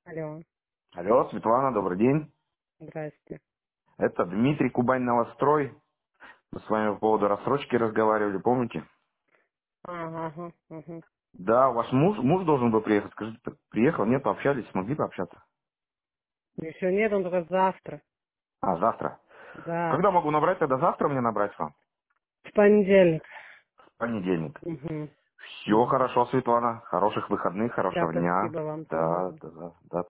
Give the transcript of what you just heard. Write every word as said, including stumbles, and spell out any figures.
Алло, Алло, Светлана, добрый день. здрасте. Это Дмитрий, Кубань Новострой. Мы с вами по поводу рассрочки разговаривали, помните? Ага, ага, ага. Да, ваш муж, муж должен был приехать. Скажите, приехал, нет, пообщались, смогли пообщаться? Еще нет, он только завтра. А, завтра. Да, Когда могу набрать, тогда завтра мне набрать вам? в понедельник. В понедельник. Угу. Все хорошо, Светлана. Хороших выходных, Да, хорошего дня. спасибо вам тоже. Да, да, да, да.